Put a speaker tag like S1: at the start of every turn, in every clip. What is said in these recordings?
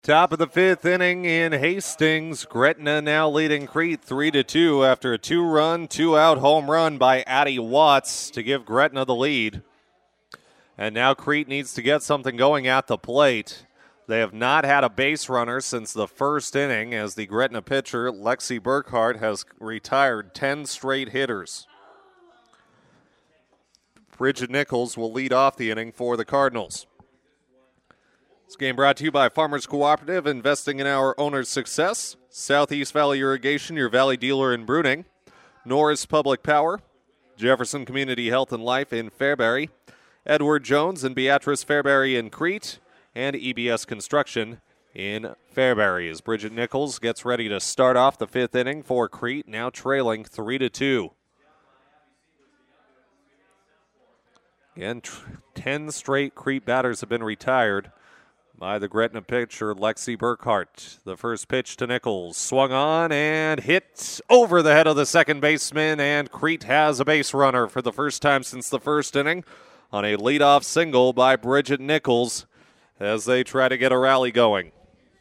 S1: Top of the fifth inning in Hastings. Gretna now leading Crete 3-2 after a two-run, two-out home run by Addie Watts to give Gretna the lead. And now Crete needs to get something going at the plate. They have not had a base runner since the first inning as the Gretna pitcher, Lexi Burkhart, has retired 10 straight hitters. Bridget Nichols will lead off the inning for the Cardinals. This game brought to you by Farmers Cooperative, investing in our owners' success. Southeast Valley Irrigation, your valley dealer in Bruning. Norris Public Power. Jefferson Community Health and Life in Fairbury. Edward Jones and Beatrice Fairbury in Crete. And EBS Construction in Fairbury. As Bridget Nichols gets ready to start off the fifth inning for Crete, now trailing 3-2. Again, 10 straight Crete batters have been retired by the Gretna pitcher, Lexi Burkhart. The first pitch to Nichols. Swung on and hit over the head of the second baseman, and Crete has a base runner for the first time since the first inning on a leadoff single by Bridget Nichols as they try to get a rally going.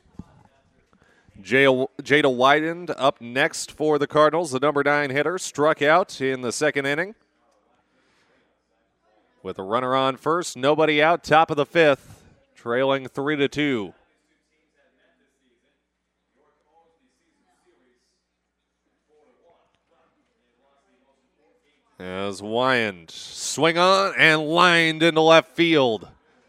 S1: Jada Widened up next for the Cardinals. The number 9 hitter struck out in the second inning. With a runner on first, nobody out, top of the fifth, trailing 3-2. As Wyand swing on and lined into left field.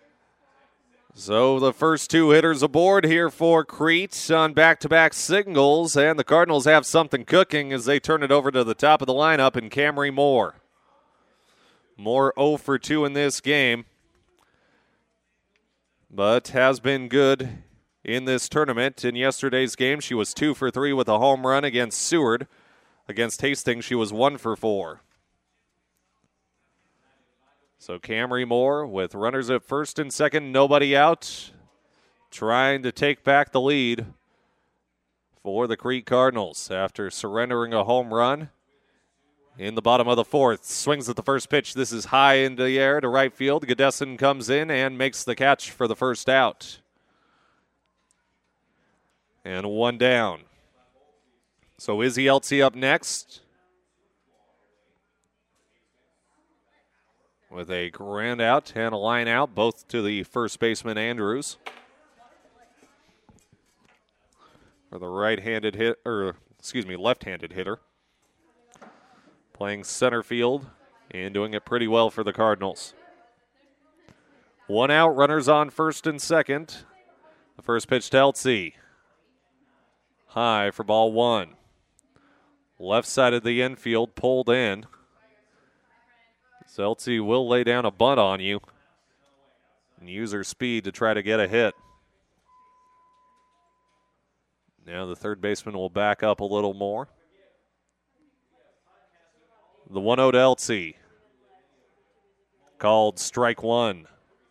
S1: So the first two hitters aboard here for Crete on back-to-back singles, and the Cardinals have something cooking as they turn it over to the top of the lineup in Camry Moore. Moore 0 for 2 in this game, but has been good in this tournament. In yesterday's game, she was 2 for 3 with a home run against Seward. Against Hastings, she was 1 for 4. So Camry Moore with runners at first and second, nobody out, trying to take back the lead for the Crete Cardinals after surrendering a home run in the bottom of the fourth. Swings at the first pitch. This is high into the air to right field. Goodesson comes in and makes the catch for the first out. And one down. So Izzy Eltsey up next with a ground out and a line out, both to the first baseman Andrews. For the left-handed hitter. Playing center field and doing it pretty well for the Cardinals. One out, runners on first and second. The first pitch to Eltsey. High for ball one. Left side of the infield, pulled in. So Eltsey will lay down a bunt on you and use her speed to try to get a hit. Now the third baseman will back up a little more. The 1-0 to Eltsey. Called strike one.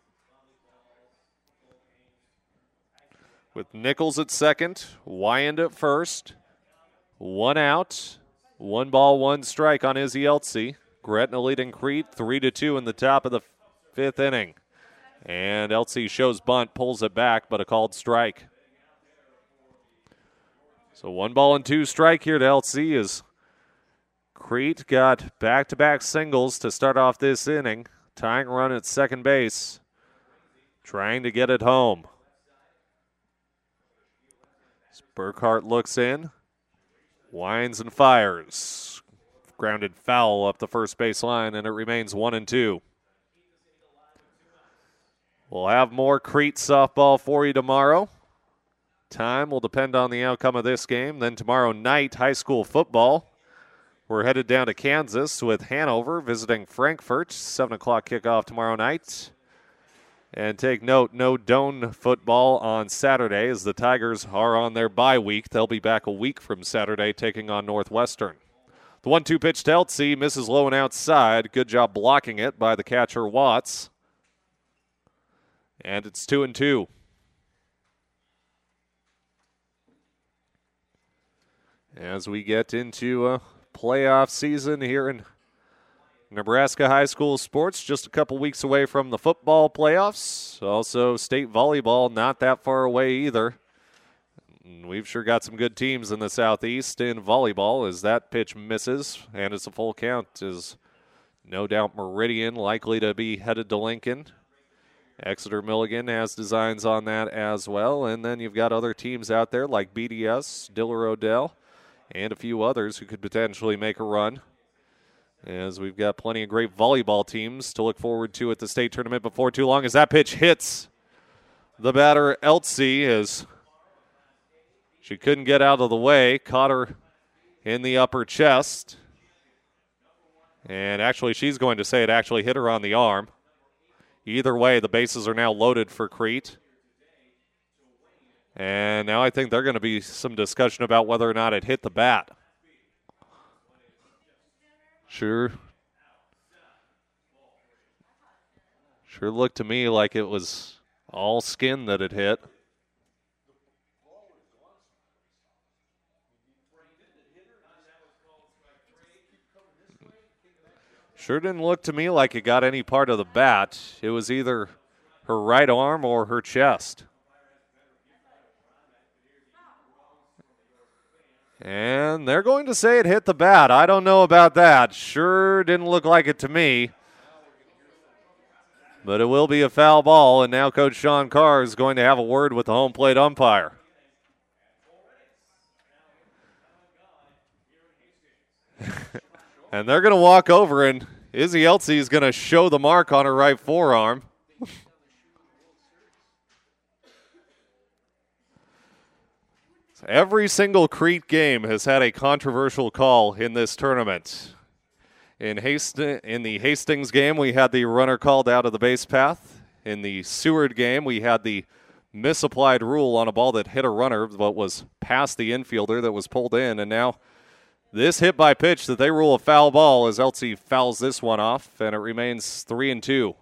S1: With Nichols at second, Wyand at first. One out, 1 ball, 1 strike on Izzy Eltsey. Gretna leading Crete 3-2 in the top of the fifth inning. And Eltsey shows bunt, pulls it back, but a called strike. So 1 ball and 2 strike here to Eltsey as Crete got back-to-back singles to start off this inning. Tying run at second base. Trying to get it home. Burkhart looks in. Winds and fires. Grounded foul up the first base line, and it remains 1-2. We'll have more Crete softball for you tomorrow. Time will depend on the outcome of this game. Then tomorrow night, high school football. We're headed down to Kansas with Hanover visiting Frankfurt. 7 o'clock kickoff tomorrow night. And take note, no Doane football on Saturday as the Tigers are on their bye week. They'll be back a week from Saturday taking on Northwestern. The 1-2 pitch to Eltsey misses low and outside. Good job blocking it by the catcher, Watts. And it's 2-2. As we get into a playoff season here in Nebraska high school sports, just a couple weeks away from the football playoffs. Also, state volleyball not that far away either. And we've sure got some good teams in the Southeast in volleyball as that pitch misses, and it's a full count as no doubt Meridian likely to be headed to Lincoln. Exeter Milligan has designs on that as well. And then you've got other teams out there like BDS, Diller Odell, and a few others who could potentially make a run. As we've got plenty of great volleyball teams to look forward to at the state tournament before too long as that pitch hits the batter Eltsey as she couldn't get out of the way, caught her in the upper chest. And actually, she's going to say it actually hit her on the arm. Either way, the bases are now loaded for Crete. And now I think there's going to be some discussion about whether or not it hit the bat. Sure looked to me like it was all skin that it hit. Sure didn't look to me like it got any part of the bat. It was either her right arm or her chest. And they're going to say it hit the bat. I don't know about that. Sure didn't look like it to me. But it will be a foul ball, and now Coach Sean Carr is going to have a word with the home plate umpire. And they're going to walk over, and Izzy Eltsey is going to show the mark on her right forearm. Every single Crete game has had a controversial call in this tournament. In the Hastings game, we had the runner called out of the base path. In the Seward game, we had the misapplied rule on a ball that hit a runner but was past the infielder that was pulled in, and now this hit by pitch that they rule a foul ball as Eltsey fouls this one off, and it remains 3-2.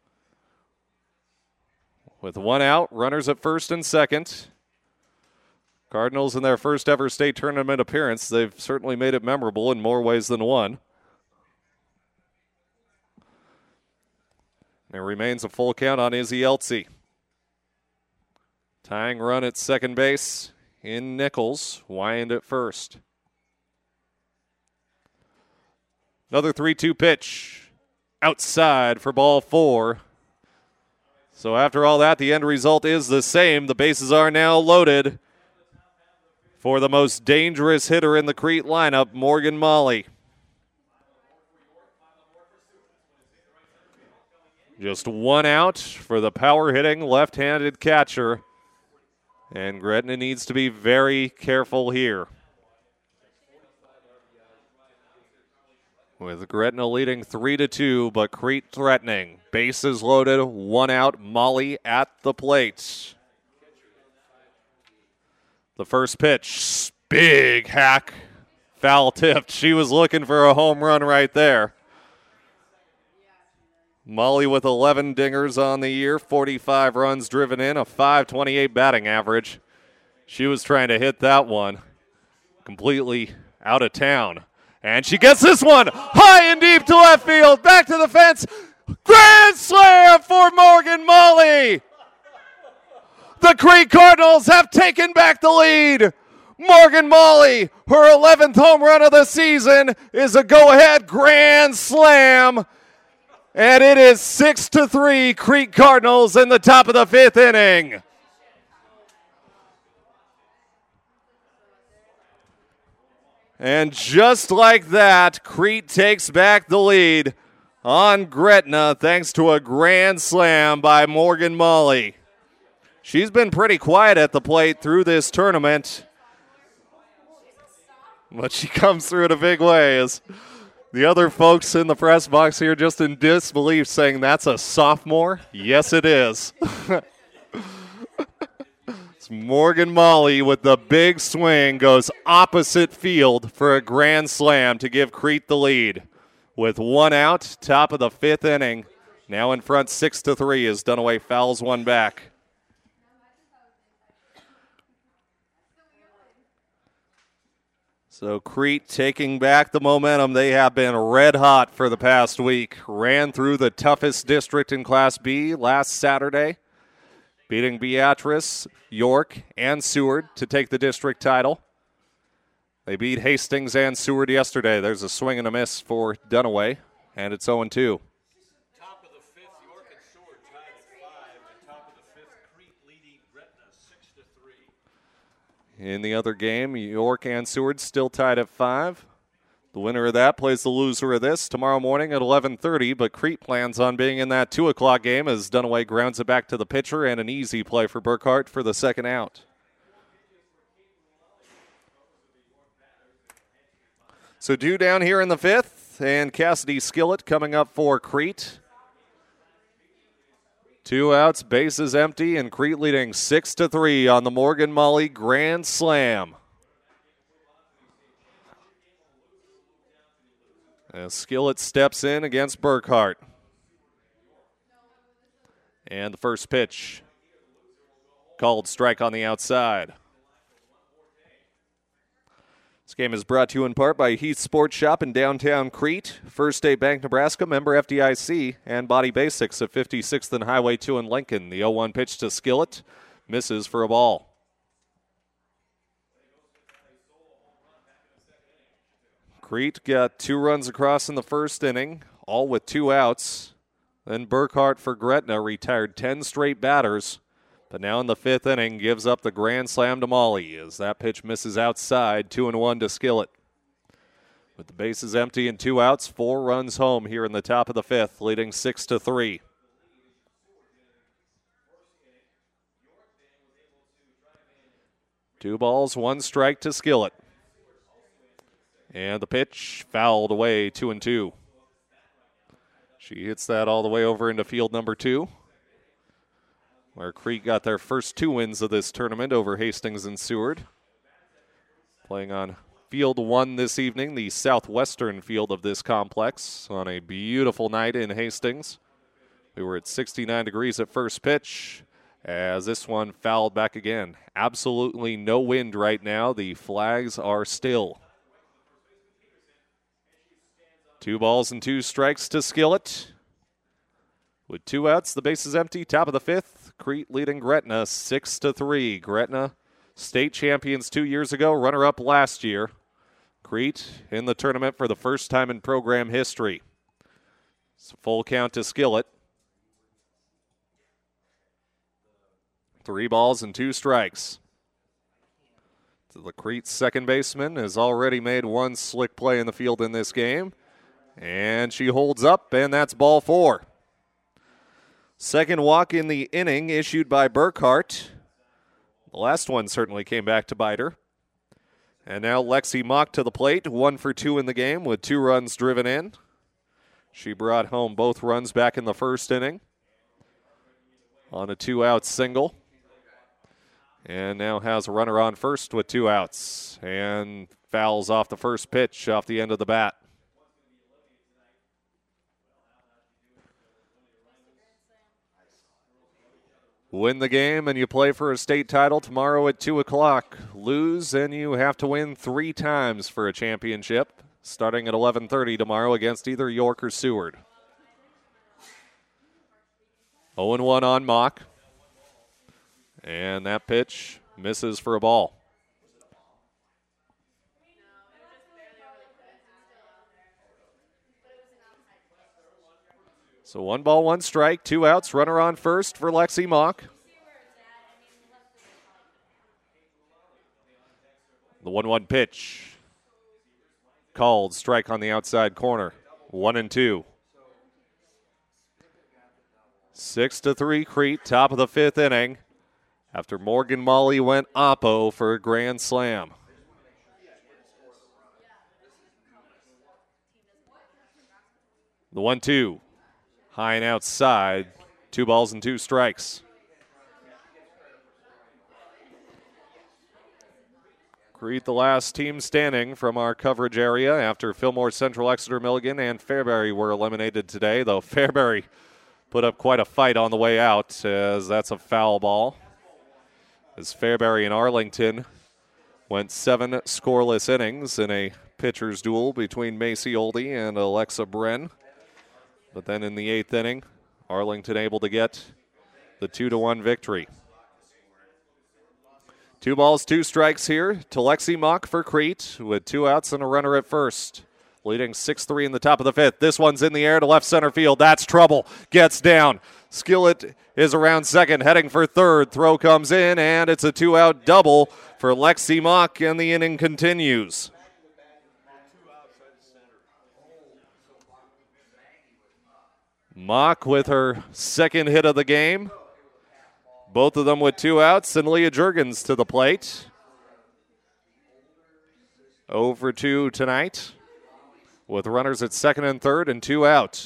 S1: With one out, runners at first and second. Cardinals in their first ever state tournament appearance. They've certainly made it memorable in more ways than one. There remains a full count on Izzy Eltsey. Tying run at second base in Nichols. Wyand at first. Another 3-2 pitch outside for ball 4. So after all that, the end result is the same. The bases are now loaded for the most dangerous hitter in the Crete lineup, Morgan Molly. Just one out for the power-hitting left-handed catcher. And Gretna needs to be very careful here. With Gretna leading 3-2, but Crete threatening. Bases loaded, one out, Molly at the plate. The first pitch, big hack, foul tipped. She was looking for a home run right there. Molly with 11 dingers on the year, 45 runs driven in, a .528 batting average. She was trying to hit that one completely out of town. And she gets this one high and deep to left field, back to the fence. Grand slam for Morgan Molly. The Crete Cardinals have taken back the lead. Morgan Molly, her 11th home run of the season, is a go-ahead grand slam. And it is 6-3 Crete Cardinals in the top of the 5th inning. And just like that, Crete takes back the lead on Gretna thanks to a grand slam by Morgan Molly. She's been pretty quiet at the plate through this tournament, but she comes through in a big way as the other folks in the press box here just in disbelief saying, that's a sophomore? Yes, it is. It's Morgan Molly with the big swing, goes opposite field for a grand slam to give Crete the lead. With one out, top of the 5th inning, now in front 6-3 as Dunaway fouls one back. So Crete taking back the momentum. They have been red hot for the past week. Ran through the toughest district in Class B last Saturday. beating Beatrice, York, and Seward to take the district title. They beat Hastings and Seward yesterday. There's a swing and a miss for Dunaway, and it's 0-2.
S2: Top of the fifth, York and Seward tied at 5. And top of the fifth, Crete leading Gretna 6-3.
S1: In the other game, York and Seward still tied at 5. The winner of that plays the loser of this tomorrow morning at 11:30, but Crete plans on being in that 2 o'clock game as Dunaway grounds it back to the pitcher, and an easy play for Burkhart for the second out. So due down here in the 5th, and Cassidy Skillett coming up for Crete. 2 outs, bases empty, and Crete leading 6-3 on the Morgan Molly Grand Slam. As Skillett steps in against Burkhart. And the first pitch, called strike on the outside. This game is brought to you in part by Heath Sports Shop in downtown Crete, First State Bank Nebraska, member FDIC, and Body Basics at 56th and Highway 2 in Lincoln. The 0-1 pitch to Skillett misses for a ball. Crete got 2 runs across in the first inning, all with 2 outs. Then Burkhart for Gretna retired 10 straight batters, but now in the 5th inning gives up the grand slam to Molly as that pitch misses outside, 2-1 to Skillett. With the bases empty and 2 outs, 4 runs home here in the top of the 5th, leading 6-3. Two balls, 1 strike to Skillett. And the pitch fouled away, 2-2. She hits that all the way over into field number 2, where Crete got their first 2 wins of this tournament over Hastings and Seward. Playing on field 1 this evening, the southwestern field of this complex, on a beautiful night in Hastings. We were at 69 degrees at first pitch, as this one fouled back again. Absolutely no wind right now. The flags are still. 2 balls and 2 strikes to Skillett. With 2 outs, the base is empty. Top of the 5th, Crete leading Gretna 6-3. Gretna, state champions 2 years ago, runner-up last year. Crete in the tournament for the first time in program history. It's a full count to Skillett. 3 balls and 2 strikes. The Crete second baseman has already made 1 slick play in the field in this game. And she holds up, and that's ball 4. Second walk in the inning issued by Burkhart. The last one certainly came back to bite her. And now Lexi Mock to the plate, 1 for 2 in the game with 2 runs driven in. She brought home both runs back in the first inning on a 2-out single. And now has a runner on first with 2 outs. And fouls off the first pitch off the end of the bat. Win the game and you play for a state title tomorrow at 2 o'clock. Lose and you have to win 3 times for a championship, starting at 11:30 tomorrow against either York or Seward. 0-1 on Mock. And that pitch misses for a ball. So 1 ball, 1 strike, 2 outs, runner on first for Lexi Mock. The 1-1 pitch. Called, strike on the outside corner. 1-2. 6-3 Crete, top of the 5th inning. After Morgan Molly went oppo for a grand slam. The 1-2. High and outside. 2 balls and 2 strikes. Crete, the last team standing from our coverage area after Fillmore, Central, Exeter, Milligan, and Fairbury were eliminated today, though Fairbury put up quite a fight on the way out, as that's a foul ball. As Fairbury and Arlington went 7 scoreless innings in a pitcher's duel between Macy Oldie and Alexa Bren. But then in the 8th inning, Arlington able to get the 2-1 victory. 2 balls, 2 strikes here to Lexi Mock for Crete with 2 outs and a runner at first. Leading 6-3 in the top of the 5th. This one's in the air to left center field. That's trouble. Gets down. Skillett is around second, heading for third. Throw comes in, and it's a 2-out double for Lexi Mock, and the inning continues. Mock with her second hit of the game. Both of them with 2 outs, and Leah Jurgens to the plate. 0 for 2 tonight, with runners at second and third and 2 out.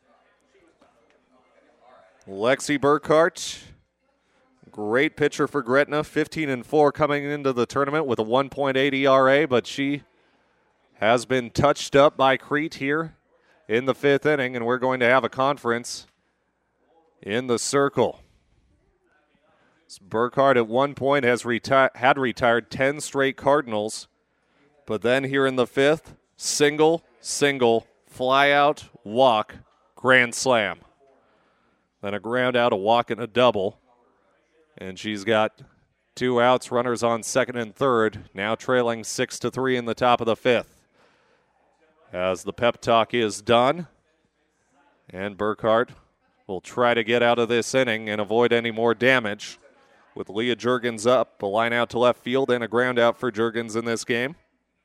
S1: Lexi Burkhart, great pitcher for Gretna, 15-4 coming into the tournament with a 1.8 ERA, but she has been touched up by Crete here in the 5th inning, and we're going to have a conference in the circle. Burkhart at one point has had retired 10 straight Cardinals, but then here in the 5th, single, fly out, walk, grand slam. Then a ground out, a walk, and a double. And she's got 2 outs, runners on second and third, now trailing 6-3 in the top of the 5th. As the pep talk is done, and Burkhart will try to get out of this inning and avoid any more damage. With Leah Jurgens up, a line out to left field, and a ground out for Jurgens in this game.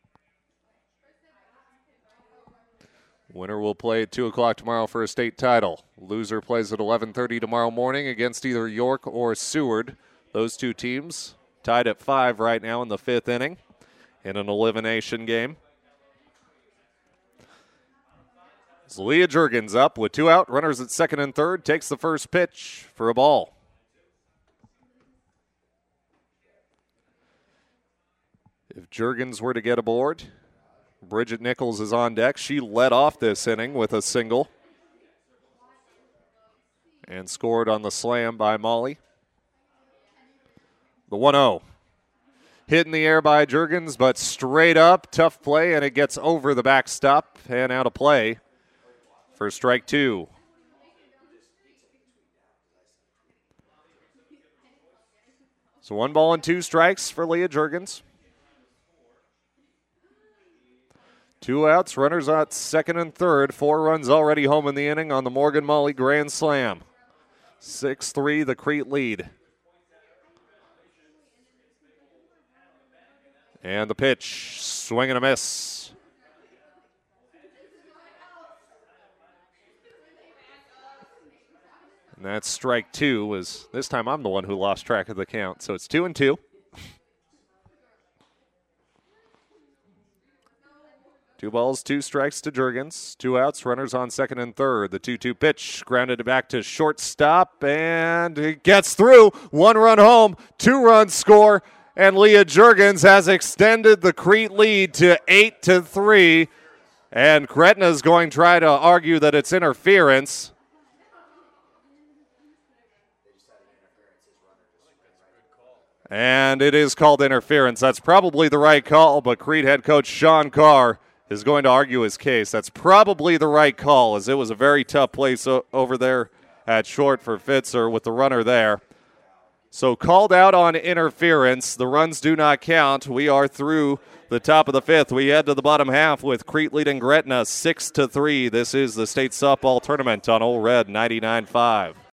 S1: Winner will play at 2 o'clock tomorrow for a state title. Loser plays at 11:30 tomorrow morning against either York or Seward. Those 2 teams tied at 5 right now in the 5th inning in an elimination game. So Leah Jurgens up with 2 out, runners at second and third, takes the first pitch for a ball. If Jurgens were to get aboard, Bridget Nichols is on deck. She led off this inning with a single and scored on the slam by Molly. The 1-0. Hit in the air by Jurgens, but straight up, tough play, and it gets over the backstop and out of play for strike 2. So 1 ball and 2 strikes for Leah Jurgens. 2 outs, runners at second and third. 4 runs already home in the inning on the Morgan Molly grand slam. 6-3, the Crete lead. And the pitch, swing and a miss. And that's strike 2. This time I'm the one who lost track of the count, so it's 2-2. 2 balls, 2 strikes to Jurgens. 2 outs, runners on second and third. The 2-2 pitch, grounded back to shortstop, and it gets through. 1 run home, 2 runs score, and Leah Jurgens has extended the Crete lead to 8-3. And Gretna's going to try to argue that it's interference. And it is called interference. That's probably the right call, but Crete head coach Sean Carr is going to argue his case. That's probably the right call, as it was a very tough place over there at short for Fitzer with the runner there. So called out on interference. The runs do not count. We are through the top of the 5th. We head to the bottom half with Crete leading Gretna 6-3. This is the state softball tournament on Ole Red 99.5.